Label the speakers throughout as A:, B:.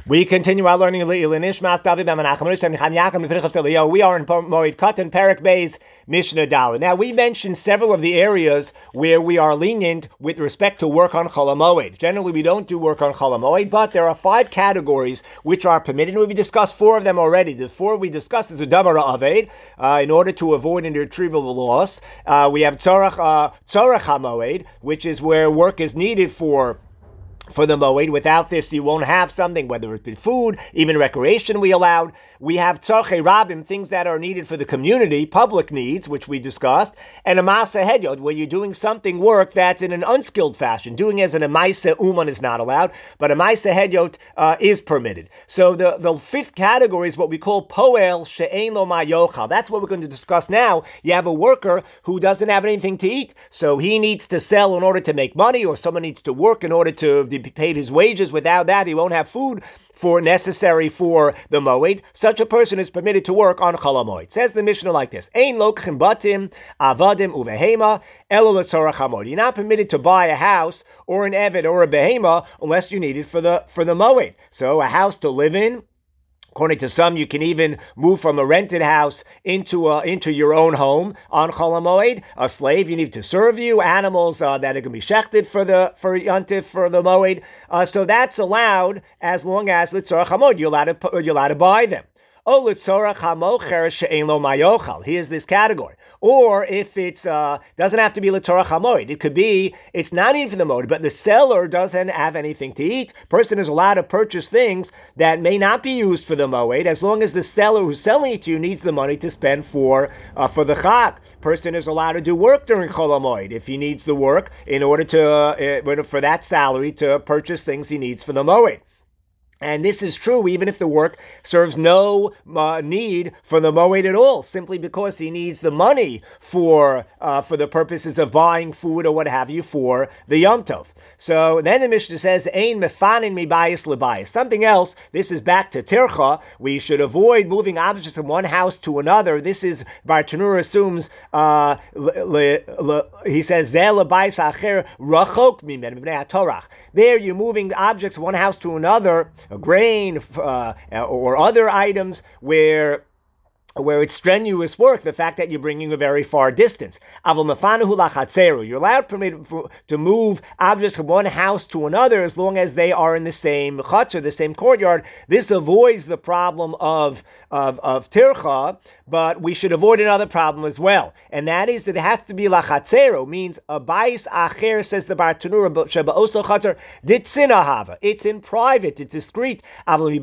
A: We continue our learning. We are in Moed Katan Perek Beis Mishnah Dalet. Now we mentioned several of the areas where we are lenient with respect to work on Chol HaMoed. Generally, we don't do work on Chol HaMoed, but there are 5 categories which are permitted. We've discussed 4 of them already. The 4 we discussed is a Davar Aved, in order to avoid an irretrievable loss. We have Tzorach HaMoed, which is where work is needed for the moed. Without this, you won't have something, whether it's been food, even recreation we allowed. We have tzarchei rabim, things that are needed for the community, public needs, which we discussed, and a ma'aseh hedyot, where you're doing something, work that's in an unskilled fashion. Doing as an ma'aseh uman is not allowed, but a ma'aseh hedyot is permitted. So the 5th category is what we call poel she'ein lo ma'yochal. That's what we're going to discuss now. You have a worker who doesn't have anything to eat, so he needs to sell in order to make money, or someone needs to work in order to be paid his wages. Without that, he won't have food necessary for the moed. Such a person is permitted to work on Chol HaMoed. Says the Mishnah like this: Ein lokchim batim avadim uvehema elo letzorach hamod. You're not permitted to buy a house or an eved or a behema unless you need it for the moed. So a house to live in. According to some, you can even move from a rented house into your own home on Chol HaMoed. A slave, you need to serve you. Animals that are going to be shechted for Yontif, for the Moed. So that's allowed as long as L'tzorach HaMoed, you're allowed to buy them. Here's this category. Or if it's doesn't have to be l'torach hamoed, it could be it's not even for the moed, but the seller doesn't have anything to eat. Person is allowed to purchase things that may not be used for the moed, as long as the seller who's selling it to you needs the money to spend for the chag. Person is allowed to do work during Chol HaMoed if he needs the work in order to for that salary to purchase things he needs for the moed. And this is true even if the work serves no need for the moed at all, simply because he needs the money for the purposes of buying food or what have you for the Yom Tov. So then the Mishnah says, Ein mefanin mibayis lebayis. Something else, this is back to tircha. We should avoid moving objects from one house to another. This is, Bartanura assumes, he says, Zeh lebayis acher rachok mimen b'nei hatorach. There you're moving objects from one house to another, grain or other items where it's strenuous work, the fact that you're bringing a very far distance. You're allowed to move objects from one house to another as long as they are in the same chutzner, the same courtyard. This avoids the problem of tircha, but we should avoid another problem as well. And that is that it has to be lachatzero, means a bais acher, says the Bartanura, sheba oso chutzner, ditzina hava. It's in private, it's discreet. Even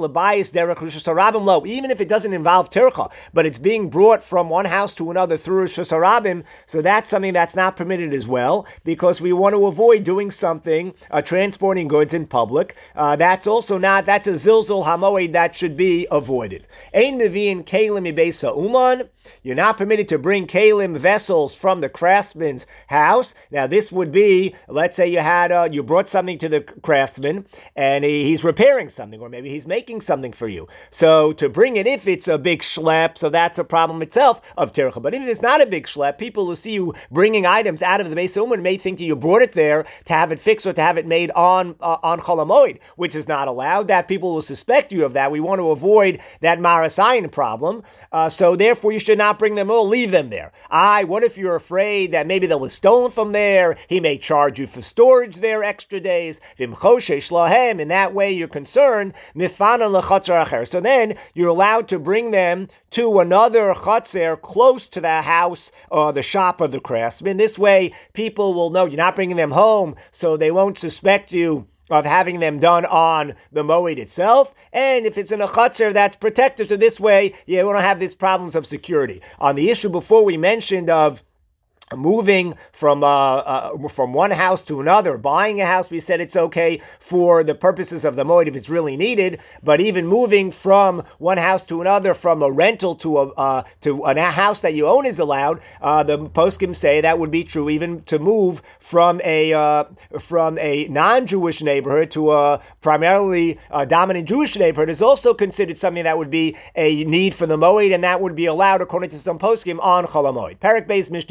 A: if it doesn't involve tircha, but it's being brought from one house to another through Rishus Harabim, so that's something that's not permitted as well, because we want to avoid doing something, transporting goods in public. That's a zilzul hamoed that should be avoided. Ein mevi'in kelim mibeisa uman. You're not permitted to bring kelim, vessels, from the craftsman's house. Now this would be, let's say you brought something to the craftsman and he's repairing something, or maybe he's making something for you. So to bring it, if it's a big schlep, so that's a problem itself of tircha. But if it's not a big schlep, people who see you bringing items out of the Beis Uman may think that you brought it there to have it fixed or to have it made on Chol HaMoed, which is not allowed. That people will suspect you of that. We want to avoid that marasayin problem. So therefore, you should not bring them or leave them there. What if you're afraid that maybe they was stolen from there? He may charge you for storage there extra days. In that way, you're concerned. So then you're allowed to bring them to another chotzer close to the house or the shop of the craftsman. This way, people will know you're not bringing them home, so they won't suspect you of having them done on the moed itself. And if it's in a chutzner, that's protected. So this way, we don't have these problems of security. On the issue before we mentioned of moving from one house to another, buying a house, we said it's okay for the purposes of the moed if it's really needed. But even moving from one house to another, from a rental to a house that you own is allowed. The poskim say that would be true even to move from a non-Jewish neighborhood to a primarily dominant Jewish neighborhood is also considered something that would be a need for the moed, and that would be allowed according to some poskim on Chol HaMoed. Perek Beis Mishnah Hey.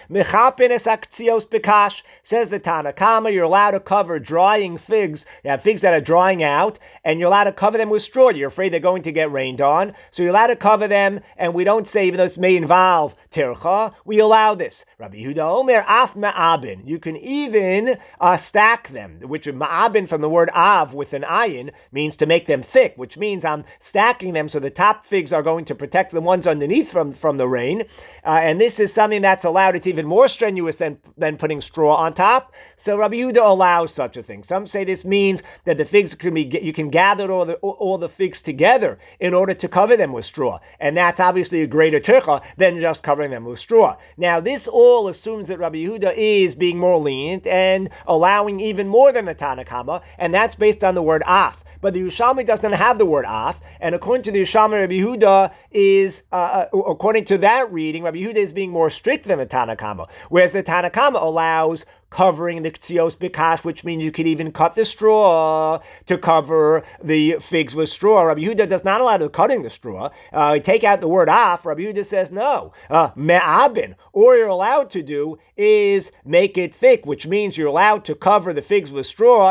A: Mechapin es aktzios bekash, says the Tana Kama, you're allowed to cover drying figs. You have figs that are drying out, and you're allowed to cover them with straw. You're afraid they're going to get rained on, so you're allowed to cover them, and we don't say, even though this may involve tercha, we allow this. Rabbi Yehuda Omer, af ma'abin. You can even stack them, which ma'abin from the word av with an ayin means to make them thick, which means I'm stacking them so the top figs are going to protect the ones underneath from the rain. And this is something that's allowed. It's even more strenuous than putting straw on top. So Rabbi Yehuda allows such a thing. Some say this means that the figs you can gather all the figs together in order to cover them with straw. And that's obviously a greater tercha than just covering them with straw. Now, this all assumes that Rabbi Yehuda is being more lenient and allowing even more than the Tana Kama, and that's based on the word af. But the Yerushalmi doesn't have the word af, and according to the Yerushalmi, Rabbi Yehuda is, according to that reading, Rabbi Yehuda is being more strict than the Tana Kama, whereas the Tana Kama allows covering the ktzios bikash, which means you could even cut the straw to cover the figs with straw. Rabbi Yehuda does not allow the cutting the straw. Take out the word af. Rabbi Yehuda says no. Me'abin, or you're allowed to do is make it thick, which means you're allowed to cover the figs with straw.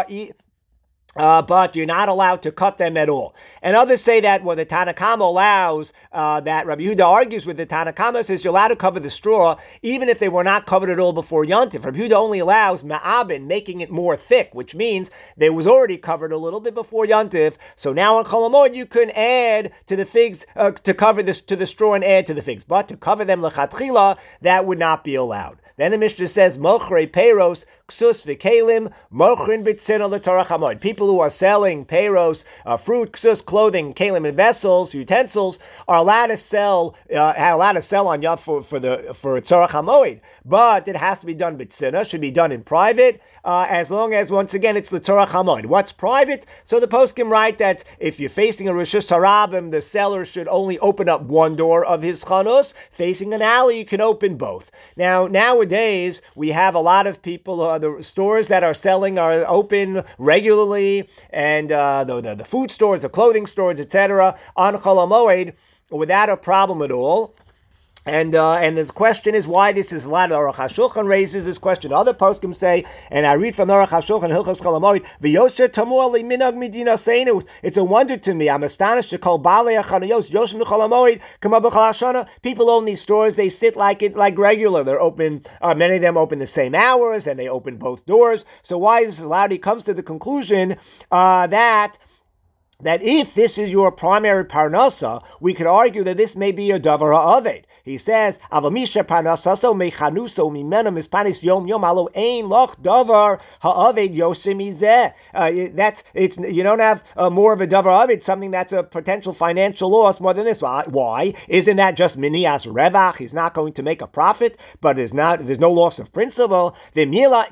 A: But you're not allowed to cut them at all. And others say that the Tana Kama allows, that Rabbi Yehuda argues with the Tana Kama, says you're allowed to cover the straw even if they were not covered at all before Yontif. Rabbi Yehuda only allows ma'abin, making it more thick, which means they was already covered a little bit before Yontif. So now on Chol HaMoed you can add to the figs, to cover this to the straw and add to the figs. But to cover them lechatchila, that would not be allowed. Then the Mishnah says, Mochrei Peiros, Ksus V'Kelim, Mochrin B'Tzina L'Torach HaMoed. People who are selling Peiros, fruit, Ksus, clothing, Kelim, and vessels, utensils, are allowed to sell, on Yom for Tzorach HaMoed. But it has to be done B'Tzina, should be done in private, as long as, once again, it's L'Torach HaMoed. What's private? So the poskim write that if you're facing a Rishus Harabim, the seller should only open up one door of his chanos. Facing an alley, you can open both. Nowadays, we have a lot of people, the stores that are selling are open regularly, and the food stores, the clothing stores, etc., on Chol HaMoed without a problem at all. And the question is why this is allowed. Aruch HaShulchan raises this question. Other poskim say, and I read from Aruch HaShulchan, Hilchos Chol HaMoed, V'yoser tamur li minhag midina seinu. It's a wonder to me. I'm astonished to call Balei HaChanayos Yoshim Chol HaMoed Kama B'Chol HaShana. People own these stores. They sit like regular. They're open. Many of them open the same hours, and they open both doors. So why is this allowed? He comes to the conclusion that if this is your primary parnasa, we could argue that this may be a davar ha'aved. He says, "Avamisha parnasaso mechanuso mimena mispanis yom yom alo ein loch davar ha'aved yosim izeh." It's you don't have more of a davar ha'aved, something that's a potential financial loss more than this. Why? Isn't that just minias revach? He's not going to make a profit, but there's no loss of principle. First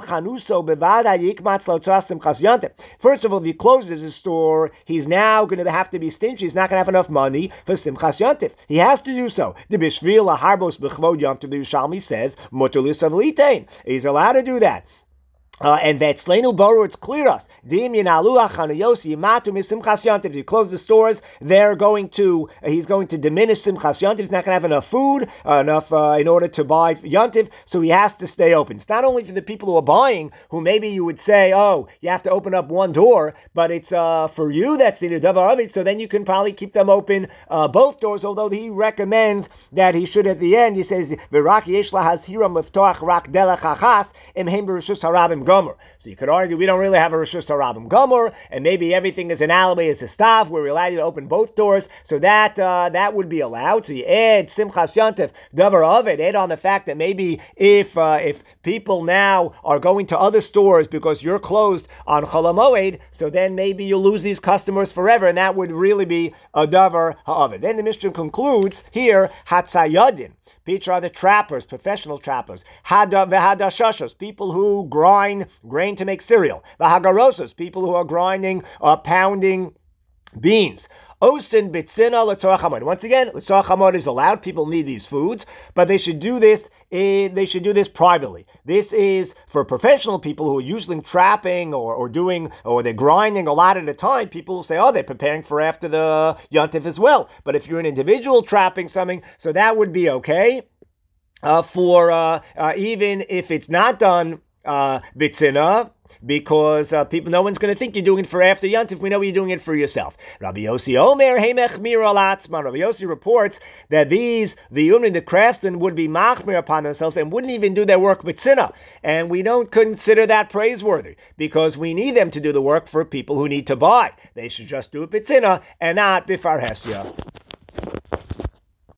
A: of all, if he closes his store, he's now going to have to be stingy. He's not going to have enough money for Simchas Yontif. He has to do so. The Bishvil Harbos B'Chvod Yontif, the Yerushalmi says, Mutar L'Sav L'Itein. He's allowed to do that. And Vetzleinu Boru, it's clear us. If you close the stores, he's going to diminish Simchas Yontif. He's not going to have enough food, in order to buy Yontif, so he has to stay open. It's not only for the people who are buying, who maybe you would say, oh, you have to open up one door, but it's for you that's the davar of it, so then you can probably keep them open, both doors, although he recommends that he should at the end, he says, V'rak yesh lahazhiram liftoach rak delech achas im hem b'rishus harabim gomer. So you could argue we don't really have a Rishus Harabim Gomer, and maybe everything is an alleyway, is a stav, where we allow you to open both doors, so that would be allowed. So you add Simchas Yontif, Davar Ovid, add on the fact that maybe if people now are going to other stores because you're closed on Chol HaMoed, so then maybe you'll lose these customers forever, and that would really be a Davar HaOvid. Then the Mishnah concludes here, Hatzayadin. Petra are the trappers, professional trappers. Hadashashos, people who grind grain to make cereal. Vahagarosos, people who are grinding or pounding beans. Osin bitzina l'tzorach hamod. Once again, l'tzorach hamod is allowed. People need these foods, but they should do this. They should do this privately. This is for professional people who are usually trapping or they're grinding a lot at a time. People will say, oh, they're preparing for after the yontif as well. But if you're an individual trapping something, so that would be okay. for even if it's not done bitzina, because no one's going to think you're doing it for after Yontif. We know you're doing it for yourself. Rabbi Yossi Omer Heimechmir al Atzman. Rabbi Yossi reports that the Yumrin, the craftsmen, would be machmir upon themselves and wouldn't even do their work bitzina. And we don't consider that praiseworthy because we need them to do the work for people who need to buy. They should just do it bitzina and not bifarhesya.